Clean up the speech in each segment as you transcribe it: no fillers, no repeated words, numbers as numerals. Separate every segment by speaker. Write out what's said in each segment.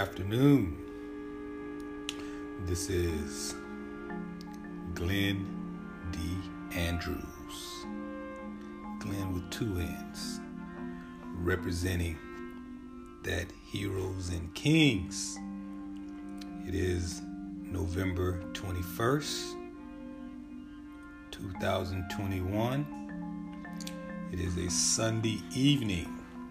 Speaker 1: afternoon. This is Glenn D. Andrews. Glenn with two N's, representing that Heroes and Kings. It is November 21st, 2021. It is a Sunday evening.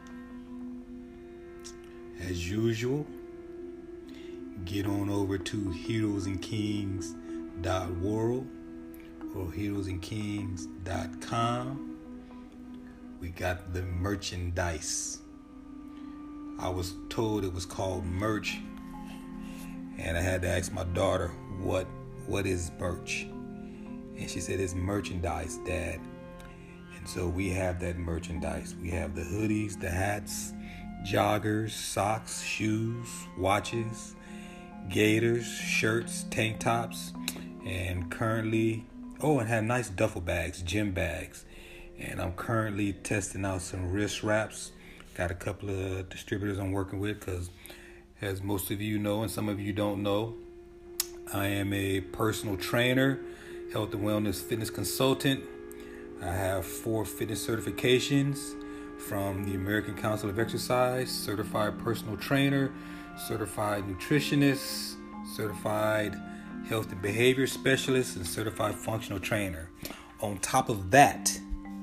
Speaker 1: As usual, get on over to heroesandkings.world or heroesandkings.com. We got the merchandise. I was told it was called merch, and I had to ask my daughter, what is merch? And she said, it's merchandise, Dad. And so we have that merchandise. We have the hoodies, the hats, joggers, socks, shoes, watches, gaiters, shirts, tank tops, and and have nice duffel bags, gym bags. And I'm currently testing out some wrist wraps. Got a couple of distributors I'm working with because, as most of you know and some of you don't know, I am a personal trainer, health and wellness fitness consultant. I have 4 fitness certifications from the American Council of Exercise, certified personal trainer, certified nutritionist, certified health and behavior specialist, and certified functional trainer. On top of that,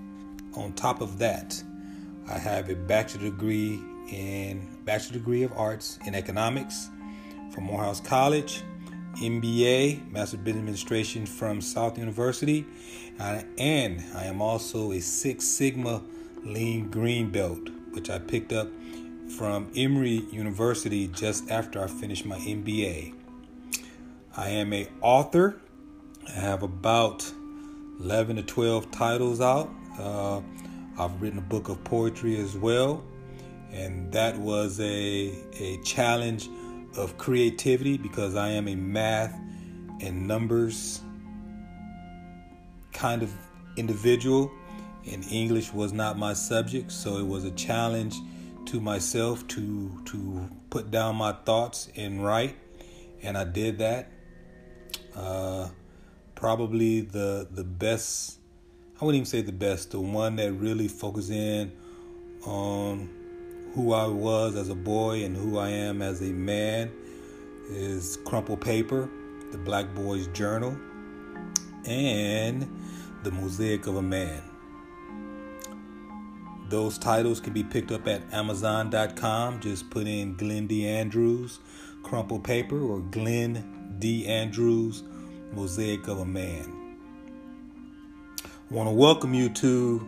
Speaker 1: I have a bachelor degree of arts in economics from Morehouse College, MBA, Master of Business Administration from South University, and I am also a Six Sigma Lean Green Belt, which I picked up from Emory University just after I finished my MBA. I am an author. I have about 11 to 12 titles out. I've written a book of poetry as well, and that was a challenge of creativity because I am a math and numbers kind of individual, and English was not my subject, so it was a challenge to myself to put down my thoughts and write, and I did that. Probably the best, I wouldn't even say the best, the one that really focused in on who I was as a boy and who I am as a man is Crumple Paper, The Black Boy's Journal, and The Mosaic of a Man. Those titles can be picked up at Amazon.com. Just put in Glenn D. Andrews, Crumple Paper, or Glenn D. Andrews, Mosaic of a Man. I want to welcome you to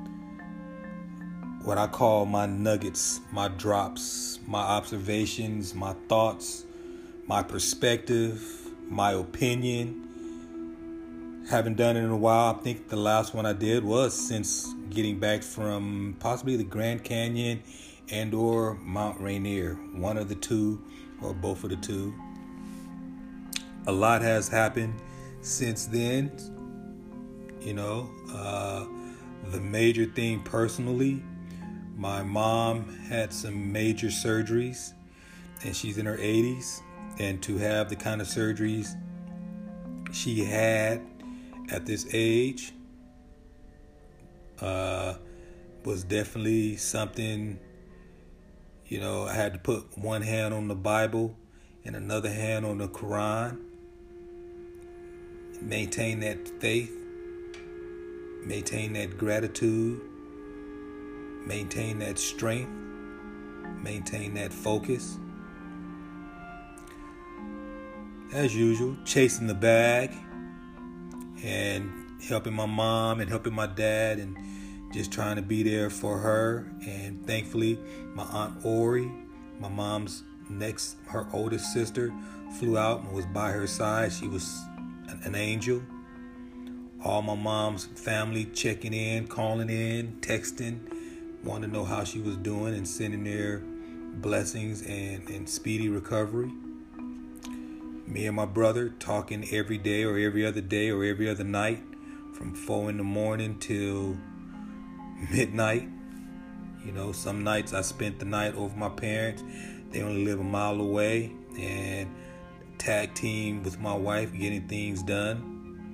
Speaker 1: what I call my nuggets, my drops, my observations, my thoughts, my perspective, my opinion. Haven't done it in a while. I think the last one I did was since getting back from possibly the Grand Canyon and or Mount Rainier. One of the two or both of the two. A lot has happened since then. The major thing personally, my mom had some major surgeries, and she's in her 80s. And to have the kind of surgeries she had at this age was definitely something. I had to put one hand on the Bible and another hand on the Quran. Maintain that faith, maintain that gratitude, maintain that strength, maintain that focus. As usual, chasing the bag and helping my mom and helping my dad and just trying to be there for her. And thankfully, my Aunt Ori, my mom's her oldest sister, flew out and was by her side. She was an angel. All my mom's family checking in, calling in, texting, wanting to know how she was doing and sending their blessings and speedy recovery. Me and my brother talking every day or every other day or every other night from 4 a.m. till midnight. Some nights I spent the night over my parents They only live a mile away, and tag team with my wife, getting things done.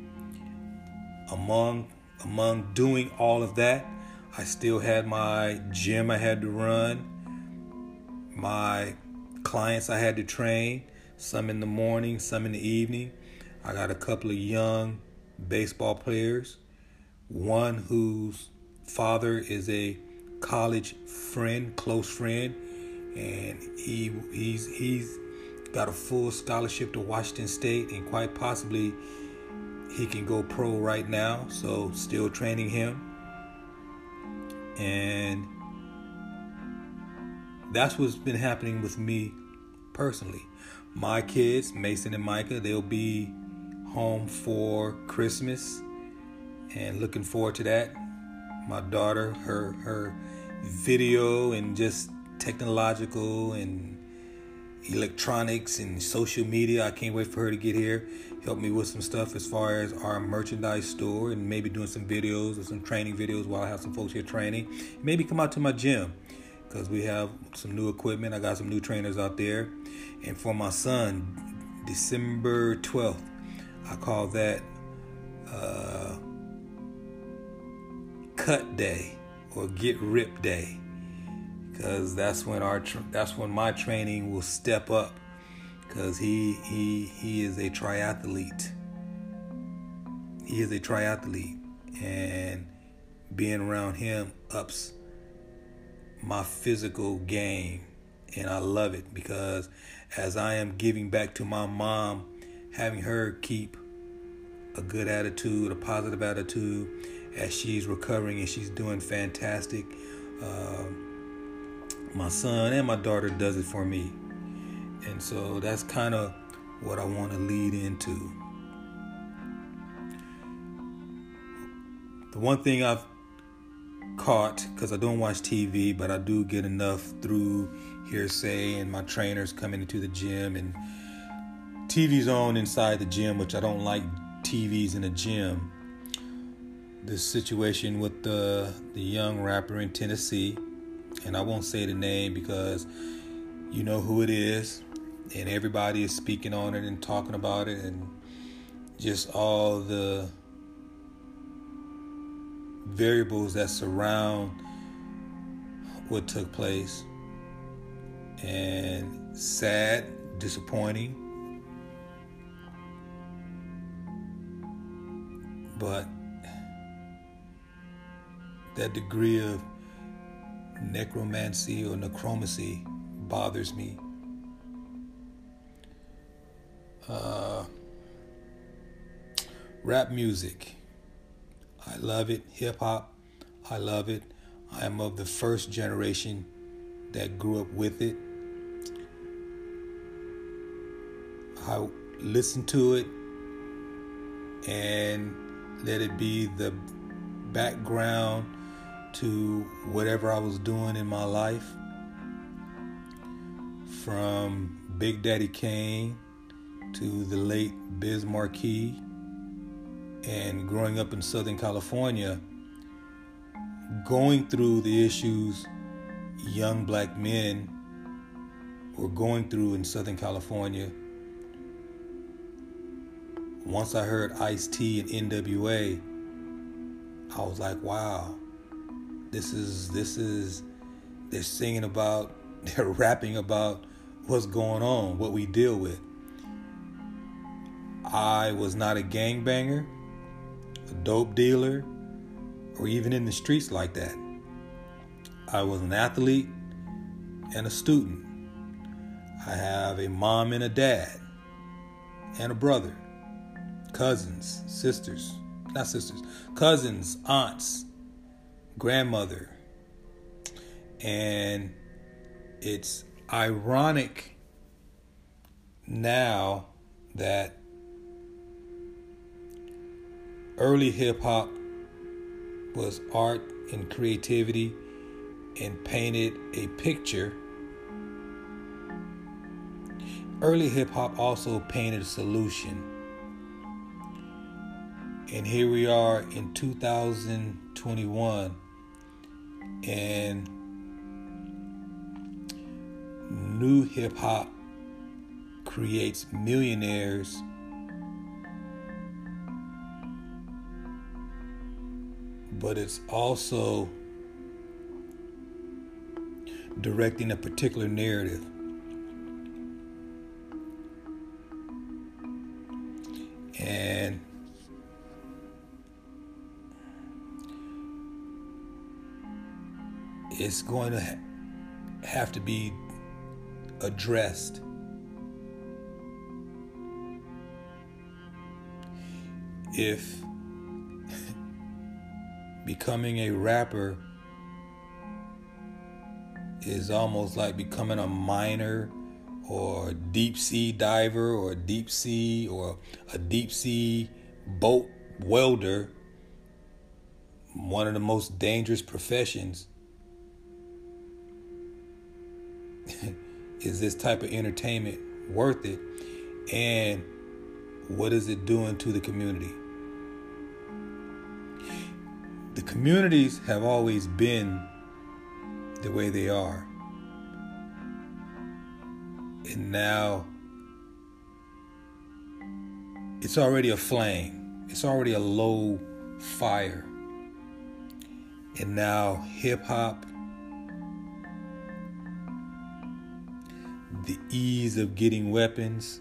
Speaker 1: Among doing all of that, I still had my gym I had to run, my clients I had to train, some in the morning, some in the evening. I got a couple of young baseball players, one whose father is a college friend, close friend, and he's got a full scholarship to Washington State, and quite possibly he can go pro right now, so still training him. And that's what's been happening with me personally. My kids, Mason and Micah, they'll be home for Christmas, and looking forward to that. My daughter, her video and just technological and electronics and social media, I can't wait for her to get here, help me with some stuff as far as our merchandise store, and maybe doing some videos or some training videos while I have some folks here training. Maybe come out to my gym, because we have some new equipment. I got some new trainers out there. And for my son, December 12th, I call that cut day or get ripped day, because that's when my training will step up, because he is a triathlete. He is a triathlete, and being around him ups my physical game, and I love it, because as I am giving back to my mom, having her keep a good attitude, a positive attitude, as she's recovering and she's doing fantastic. My son and my daughter does it for me, and so that's kind of what I want to lead into. The one thing I've caught, because I don't watch TV, but I do get enough through hearsay and my trainers coming into the gym, and TV's on inside the gym, which I don't like TVs in the gym. This situation with the young rapper in Tennessee, and I won't say the name because you know who it is, and everybody is speaking on it and talking about it, and just all the variables that surround what took place. And sad, disappointing, but that degree of necromancy or necromancy bothers me. Rap music, I love it. Hip hop, I love it. I am of the first generation that grew up with it. I listen to it and let it be the background to whatever I was doing in my life. From Big Daddy Kane to the late Biz Markie, and growing up in Southern California, going through the issues young black men were going through in Southern California. Once I heard Ice-T and NWA, I was like, wow, this is, they're singing about, they're rapping about what's going on, what we deal with. I was not a gangbanger, a dope dealer, or even in the streets like that. I was an athlete and a student. I have a mom and a dad and a brother, cousins, cousins, aunts, grandmother. And it's ironic now that early hip-hop was art and creativity and painted a picture. Early hip-hop also painted a solution. And here we are in 2021, and new hip hop creates millionaires, but it's also directing a particular narrative. And it's going to have to be addressed. If becoming a rapper is almost like becoming a miner or a deep sea diver or a deep sea boat welder, one of the most dangerous professions, is this type of entertainment worth it? And what is it doing to the community? The communities have always been the way they are. And now it's already a flame. It's already a low fire. And now hip hop, the ease of getting weapons,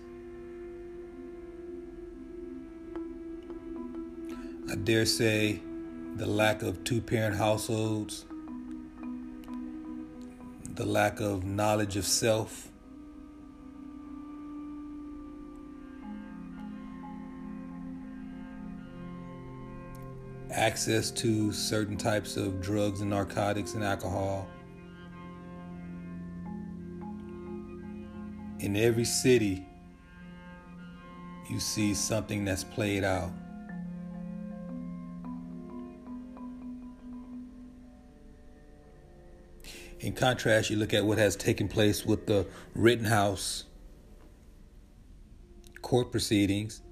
Speaker 1: I dare say the lack of two-parent households, the lack of knowledge of self, access to certain types of drugs and narcotics and alcohol. In every city, you see something that's played out. In contrast, you look at what has taken place with the Rittenhouse court proceedings.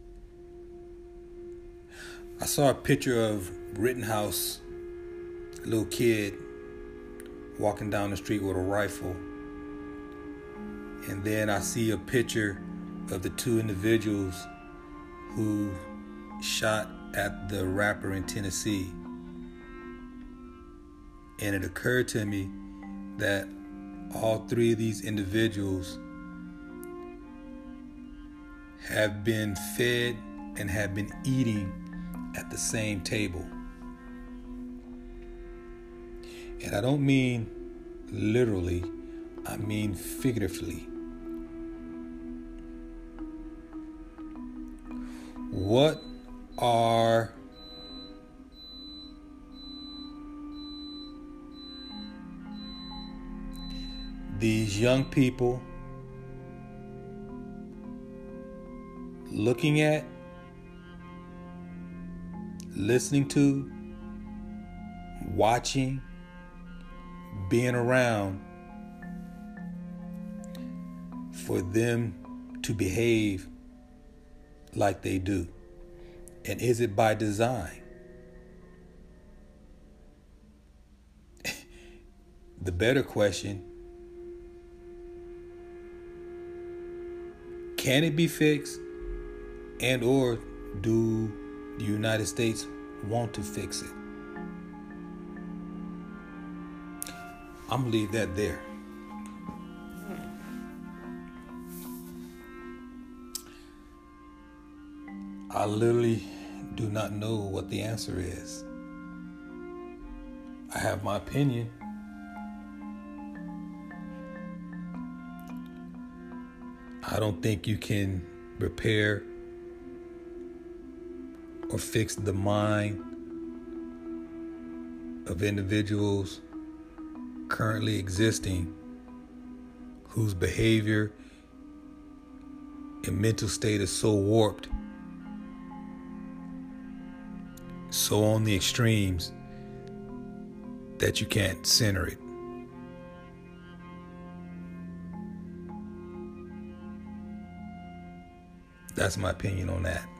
Speaker 1: I saw a picture of Rittenhouse, a little kid, walking down the street with a rifle. And then I see a picture of the two individuals who shot at the rapper in Tennessee. And it occurred to me that all three of these individuals have been fed and have been eating at the same table. And I don't mean literally, I mean figuratively. What are these young people looking at, listening to, watching, being around for them to behave like they do? And is it by design? The better question, can it be fixed? And or do the United States want to fix it? I'm going to leave that there. I literally do not know what the answer is. I have my opinion. I don't think you can repair or fix the mind of individuals currently existing whose behavior and mental state is so warped, so on the extremes, that you can't center it. That's my opinion on that.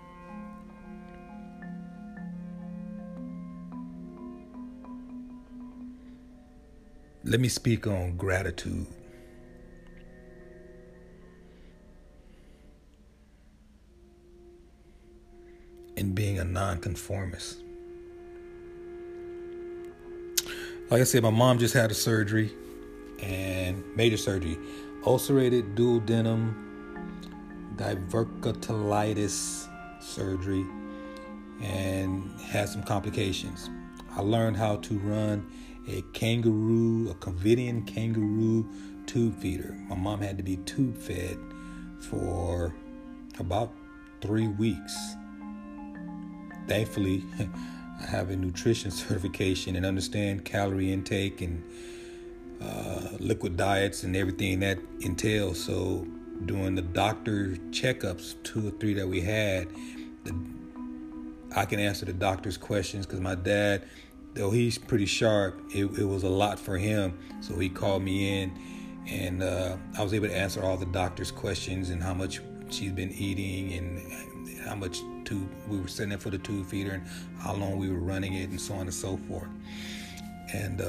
Speaker 1: Let me speak on gratitude. a nonconformist. Like I said, my mom just had a surgery, and major surgery, ulcerated duodenum diverticulitis surgery, and had some complications. I learned how to run a Covidien kangaroo tube feeder. My mom had to be tube fed for about 3 weeks. Thankfully, I have a nutrition certification and understand calorie intake and liquid diets and everything that entails. So during the doctor checkups, 2 or 3 that we had, I can answer the doctor's questions, because my dad, though he's pretty sharp, it was a lot for him. So he called me in, and I was able to answer all the doctor's questions and how much she's been eating and how much we were sending for the tube feeder and how long we were running it and so on and so forth. And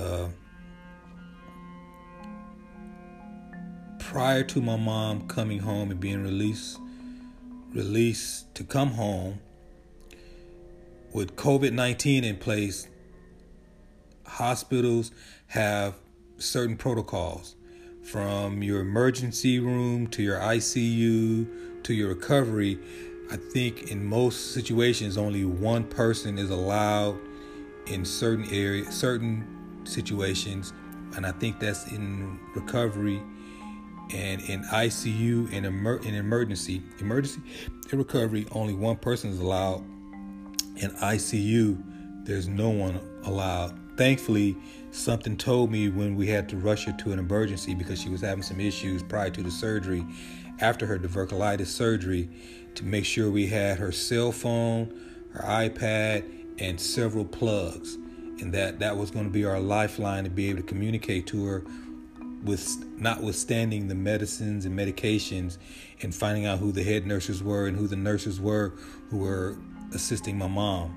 Speaker 1: prior to my mom coming home and being released to come home, with COVID-19 in place, hospitals have certain protocols, from your emergency room to your ICU to your recovery. I think in most situations, only one person is allowed in certain areas, certain situations, and I think that's in recovery and in ICU and in emergency and recovery. Only one person is allowed. In ICU, there's no one allowed. Thankfully, something told me when we had to rush her to an emergency because she was having some issues prior to the surgery, after her diverticulitis surgery, to make sure we had her cell phone, her iPad, and several plugs. And that was going to be our lifeline to be able to communicate to her, with notwithstanding the medicines and medications, and finding out who the head nurses were and who the nurses were who were assisting my mom.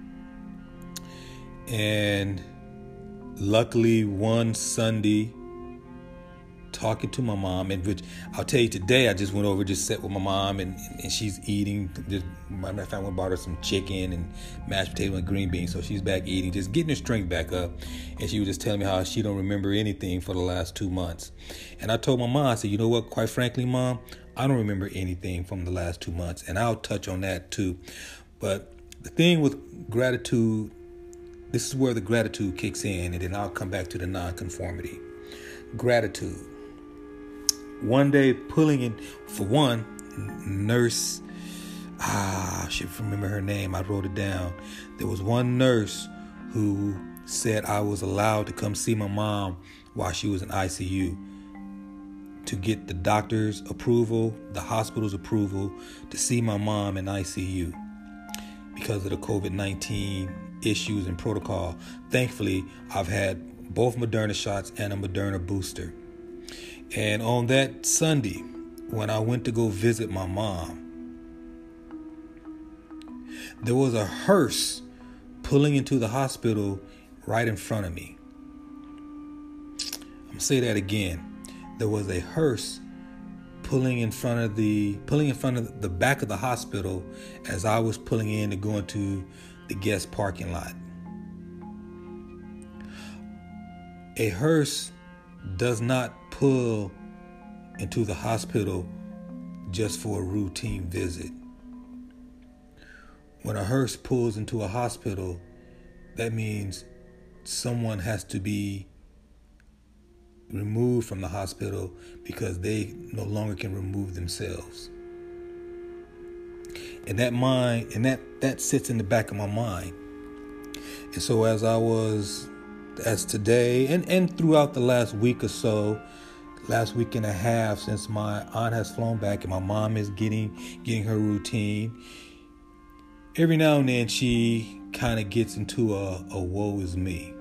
Speaker 1: And luckily, one Sunday, talking to my mom, and which I'll tell you today, I just went over, just sat with my mom, and she's eating. Just, matter of fact, I went and bought her some chicken and mashed potato and green beans, so she's back eating, just getting her strength back up. And she was just telling me how she don't remember anything for the last 2 months. And I told my mom, I said, you know what, quite frankly, Mom, I don't remember anything from the last 2 months, and I'll touch on that too. But the thing with gratitude, this is where the gratitude kicks in, and then I'll come back to the nonconformity. Gratitude. One day, pulling in, for one, nurse, I should remember her name, I wrote it down. There was one nurse who said I was allowed to come see my mom while she was in ICU, to get the doctor's approval, the hospital's approval, to see my mom in ICU because of the COVID-19 issues and protocol. Thankfully, I've had both Moderna shots and a Moderna booster. And on that Sunday, when I went to go visit my mom, there was a hearse pulling into the hospital right in front of me. I'm going to say that again. There was a hearse pulling in front of the back of the hospital as I was pulling in to go into the guest parking lot. A hearse does not pull into the hospital just for a routine visit. When a hearse pulls into a hospital, that means someone has to be removed from the hospital because they no longer can remove themselves. And that sits in the back of my mind. And so as today and throughout the last week or so, last week and a half, since my aunt has flown back and my mom is getting her routine, every now and then she kind of gets into a woe is me,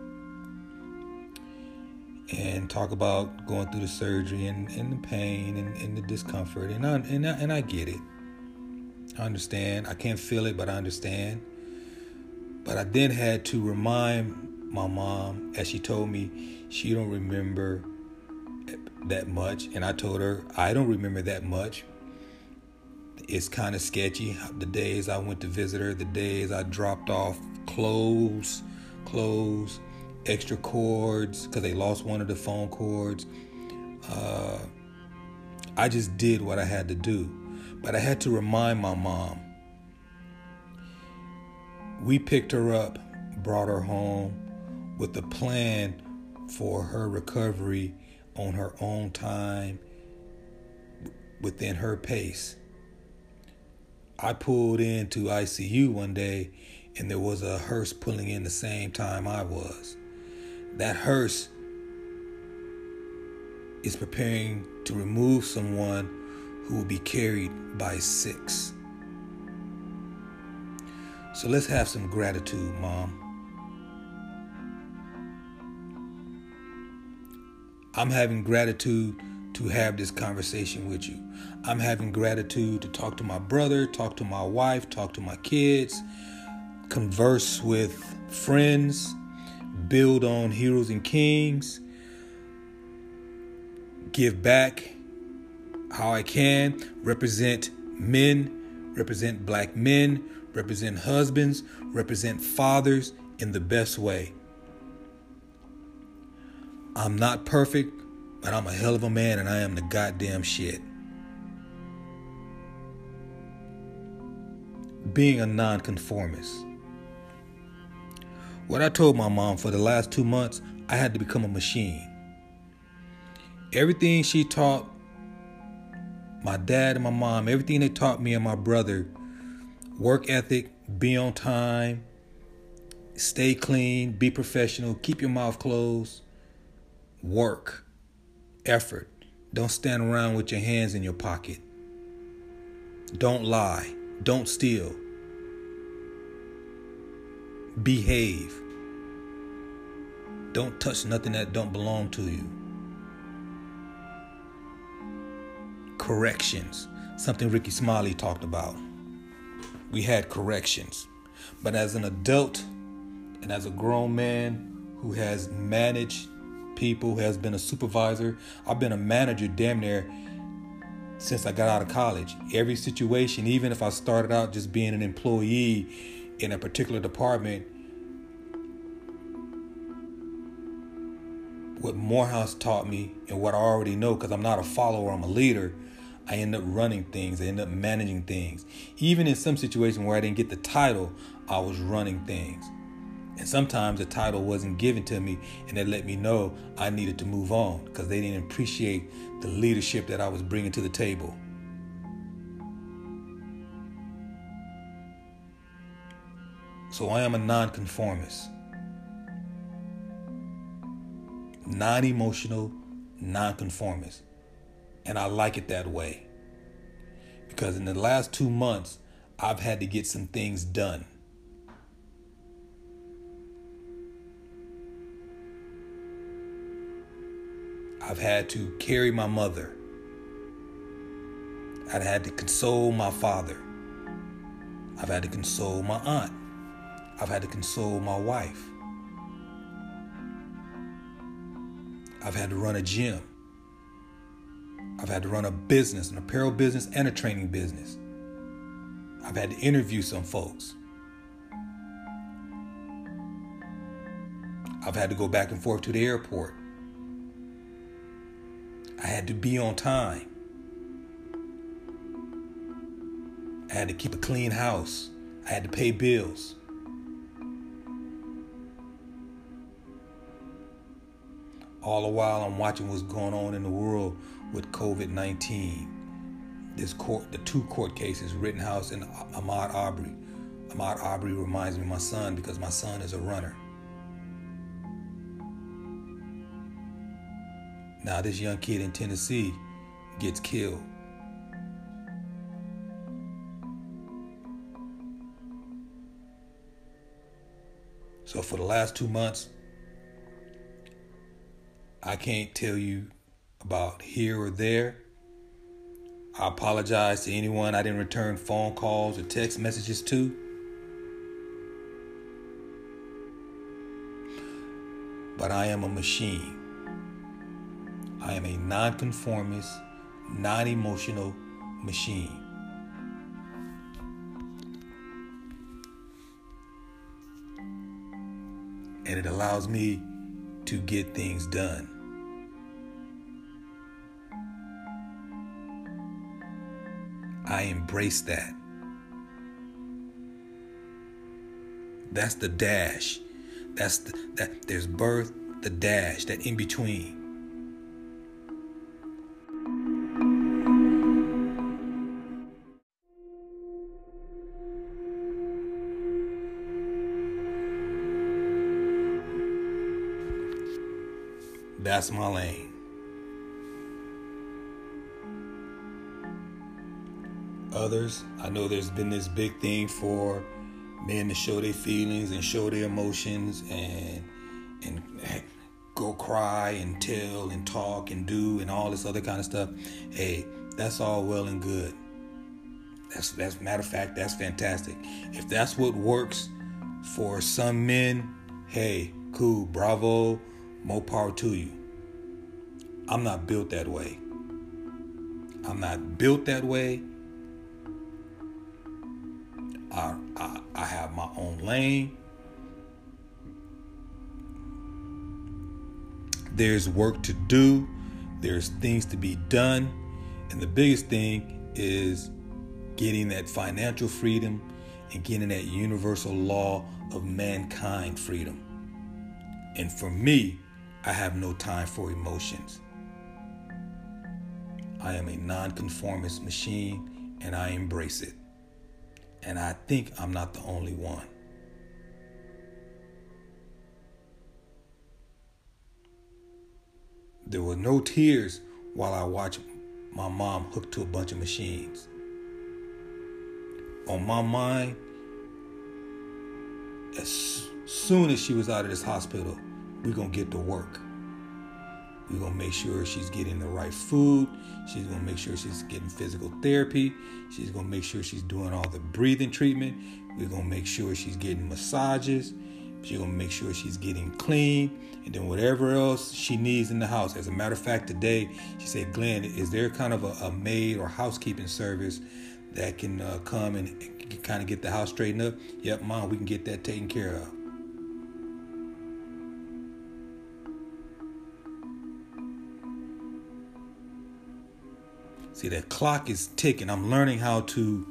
Speaker 1: and talk about going through the surgery and the pain and the discomfort, and I get it. I understand. I can't feel it, but I understand. But I then had to remind my mom, as she told me she don't remember that much, and I told her I don't remember that much. It's kind of sketchy. The days I went to visit her, the days I dropped off clothes, extra cords, because they lost one of the phone cords. I just did what I had to do. But I had to remind my mom. We picked her up, brought her home with a plan for her recovery on her own time, within her pace. I pulled into ICU one day and there was a hearse pulling in the same time I was. That hearse is preparing to remove someone who will be carried by 6. So let's have some gratitude, Mom. I'm having gratitude to have this conversation with you. I'm having gratitude to talk to my brother, talk to my wife, talk to my kids, converse with friends, build on Heroes and Kings, give back how I can, represent men, represent black men, represent husbands, represent fathers in the best way. I'm not perfect, but I'm a hell of a man and I am the goddamn shit. Being a nonconformist. What I told my mom for the last 2 months, I had to become a machine. Everything she taught my dad and my mom, everything they taught me and my brother, work ethic, be on time, stay clean, be professional, keep your mouth closed, work, effort. Don't stand around with your hands in your pocket. Don't lie. Don't steal. Behave. Don't touch nothing that don't belong to you. Corrections. Something Ricky Smiley talked about. We had corrections. But as an adult and as a grown man who has managed people, who has been a supervisor, I've been a manager damn near since I got out of college. Every situation, even if I started out just being an employee in a particular department, what Morehouse taught me and what I already know, because I'm not a follower, I'm a leader, I end up running things. I end up managing things. Even in some situations where I didn't get the title, I was running things. And sometimes the title wasn't given to me, and they let me know I needed to move on because they didn't appreciate the leadership that I was bringing to the table. So I am a nonconformist. Non-emotional, nonconformist. And I like it that way. Because in the last 2 months, I've had to get some things done. I've had to carry my mother. I've had to console my father. I've had to console my aunt. I've had to console my wife. I've had to run a gym. I've had to run a business, an apparel business and a training business. I've had to interview some folks. I've had to go back and forth to the airport. I had to be on time. I had to keep a clean house. I had to pay bills. All the while I'm watching what's going on in the world with COVID-19. The 2 court cases, Rittenhouse and Ahmaud Arbery. Ahmaud Arbery reminds me of my son because my son is a runner. Now this young kid in Tennessee gets killed. So for the last 2 months, I can't tell you about here or there. I apologize to anyone I didn't return phone calls or text messages to. But I am a machine. I am a nonconformist, non-emotional machine. and it allows me to get things done. I embrace that. That's the dash. There's birth, the dash, that in between. That's my lane. Others, I know there's been this big thing for men to show their feelings and show their emotions and go cry and tell and talk and do and all this other kind of stuff. Hey, that's all well and good. That's matter of fact, that's fantastic. If that's what works for some men, hey, cool, bravo, more power to you. I'm not built that way. I'm not built that way. I have my own lane. There's work to do. There's things to be done. And the biggest thing is getting that financial freedom and getting that universal law of mankind freedom. And for me, I have no time for emotions. I am a nonconformist machine, and I embrace it. And I think I'm not the only one. There were no tears while I watched my mom hooked to a bunch of machines. On my mind, as soon as she was out of this hospital, we're going to get to work. We're going to make sure she's getting the right food. She's going to make sure she's getting physical therapy. She's going to make sure she's doing all the breathing treatment. We're going to make sure she's getting massages. She's going to make sure she's getting clean. And then whatever else she needs in the house. As a matter of fact, today, she said, Glenn, is there kind of a maid or housekeeping service that can come and kind of get the house straightened up? Yep, Mom, we can get that taken care of. See, that clock is ticking. I'm learning how to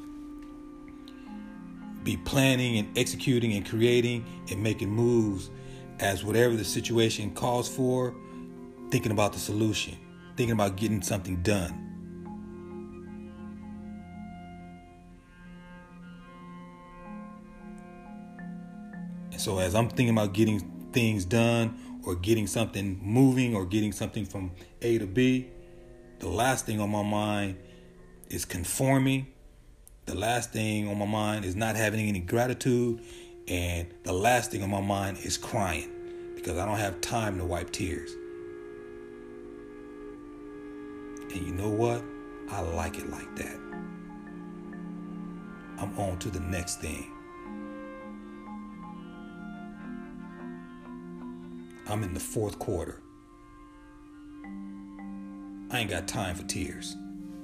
Speaker 1: be planning and executing and creating and making moves as whatever the situation calls for, thinking about the solution, thinking about getting something done. And so as I'm thinking about getting things done or getting something moving or getting something from A to B, the last thing on my mind is conforming. The last thing on my mind is not having any gratitude. And the last thing on my mind is crying because I don't have time to wipe tears. And you know what? I like it like that. I'm on to the next thing. I'm in the fourth quarter. I ain't got time for tears.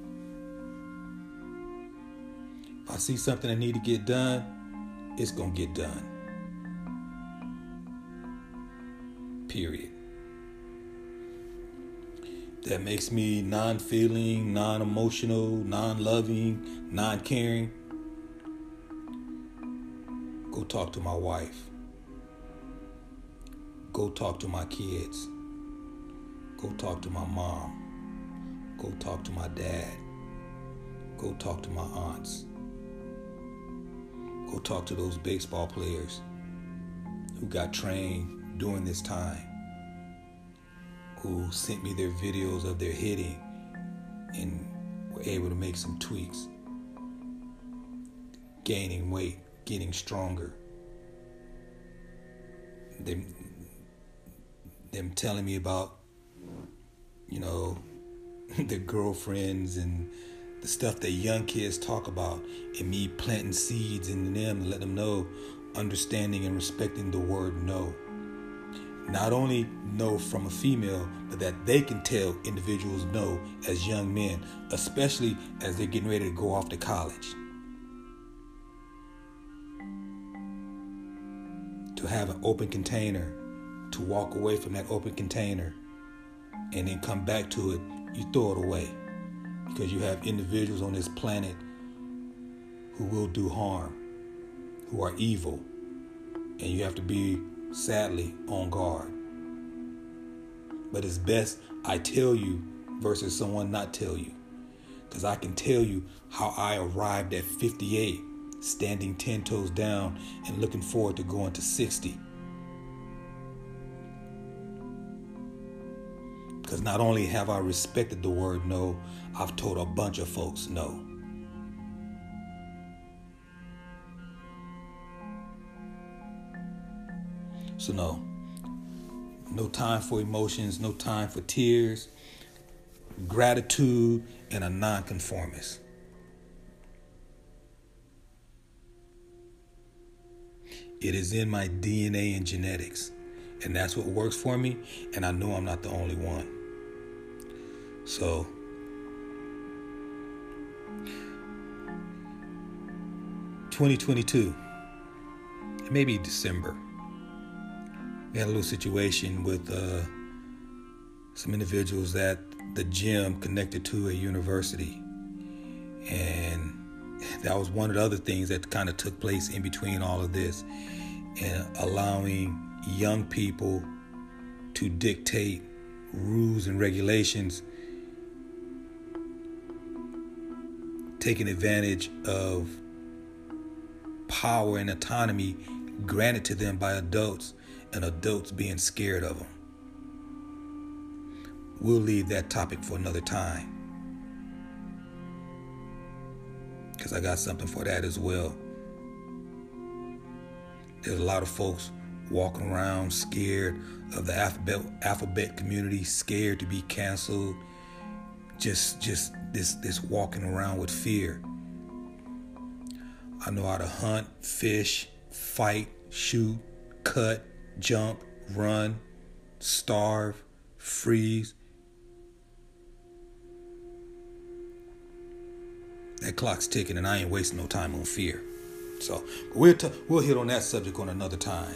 Speaker 1: If I see something I need to get done, it's going to get done. Period. That makes me non-feeling, non-emotional, non-loving, non-caring. Go talk to my wife. Go talk to my kids. Go talk to my mom. Go talk to my dad. Go talk to my aunts. Go talk to those baseball players who got trained during this time, who sent me their videos of their hitting and were able to make some tweaks, gaining weight, getting stronger. Them telling me about, their girlfriends and the stuff that young kids talk about, and me planting seeds in them and let them know, understanding and respecting the word no. Not only no from a female, but that they can tell individuals no as young men, especially as they're getting ready to go off to college. To have an open container to walk away from that open container and then come back to it, you throw it away. Because you have individuals on this planet who will do harm, who are evil, and you have to be, sadly, on guard. But it's best I tell you versus someone not tell you. Because I can tell you how I arrived at 58, standing 10 toes down and looking forward to going to 60. Because not only have I respected the word no, I've told a bunch of folks no. So no time for emotions, no time for tears, gratitude, and a nonconformist. It is in my DNA and genetics, and that's what works for me, and I know I'm not the only one. So, (2022), maybe December, we had a little situation with some individuals at the gym connected to a university, and that was one of the other things that kind of took place in between all of this, and allowing young people to dictate rules and regulations, taking advantage of power and autonomy granted to them by adults, and adults being scared of them. We'll leave that topic for another time, because I got something for that as well. There's a lot of folks walking around scared of the alphabet community, scared to be canceled, just this walking around with fear. I know how to hunt, fish, fight, shoot, cut, jump, run, starve, freeze. That clock's ticking, and I ain't wasting no time on fear. So we'll hit on that subject on another time.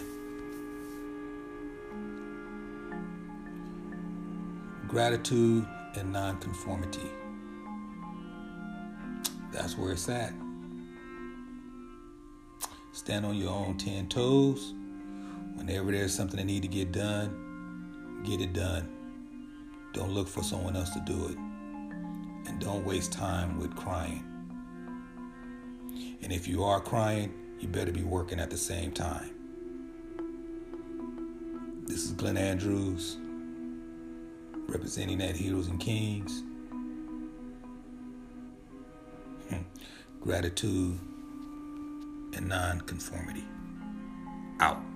Speaker 1: Gratitude and nonconformity. That's where it's at. Stand on your own 10 toes. Whenever there's something that need to get done, get it done. Don't look for someone else to do it. And don't waste time with crying. And if you are crying, you better be working at the same time. This is Glenn Andrews, representing that Heroes and Kings. Gratitude and nonconformity. Out.